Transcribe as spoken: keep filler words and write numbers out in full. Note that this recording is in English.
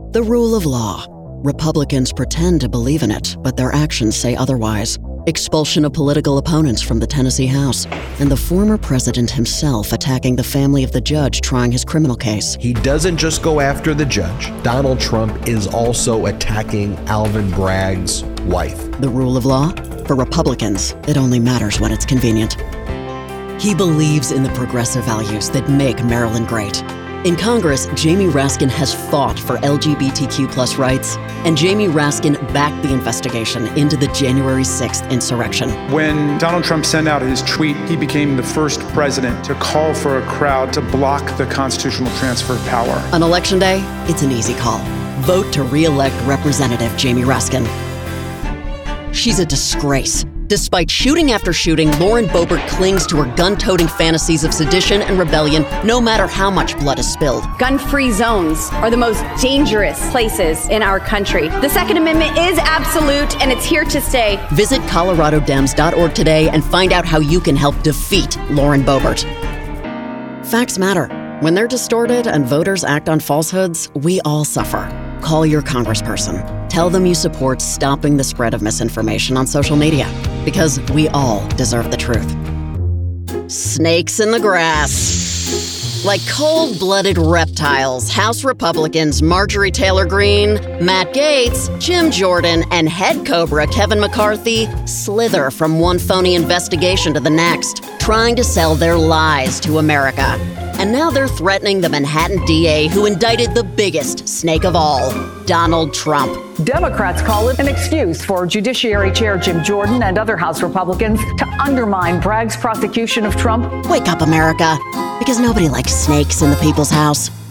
The rule of law. Republicans pretend to believe in it, but their actions say otherwise. Expulsion of political opponents from the Tennessee House, and the former president himself attacking the family of the judge trying his criminal case. He doesn't just go after the judge. Donald Trump is also attacking Alvin Bragg's wife. The rule of law? For Republicans, it only matters when it's convenient. He believes in the progressive values that make Maryland great. In Congress, Jamie Raskin has fought for L G B T Q plus rights, and Jamie Raskin backed the investigation into the January sixth insurrection. When Donald Trump sent out his tweet, he became the first president to call for a crowd to block the constitutional transfer of power. On Election Day, it's an easy call. Vote to re-elect Representative Jamie Raskin. She's a disgrace. Despite shooting after shooting, Lauren Boebert clings to her gun-toting fantasies of sedition and rebellion, no matter how much blood is spilled. Gun-free zones are the most dangerous places in our country. The Second Amendment is absolute, and it's here to stay. Visit Colorado Dems dot org today and find out how you can help defeat Lauren Boebert. Facts matter. When they're distorted and voters act on falsehoods, we all suffer. Call your congressperson. Tell them you support stopping the spread of misinformation on social media, because we all deserve the truth. Snakes in the grass. Like cold-blooded reptiles, House Republicans Marjorie Taylor Greene, Matt Gaetz, Jim Jordan, and head Cobra Kevin McCarthy slither from one phony investigation to the next, trying to sell their lies to America. And now they're threatening the Manhattan D A who indicted the biggest snake of all, Donald Trump. Democrats call it an excuse for Judiciary Chair Jim Jordan and other House Republicans to undermine Bragg's prosecution of Trump. Wake up, America, because nobody likes snakes in the people's house.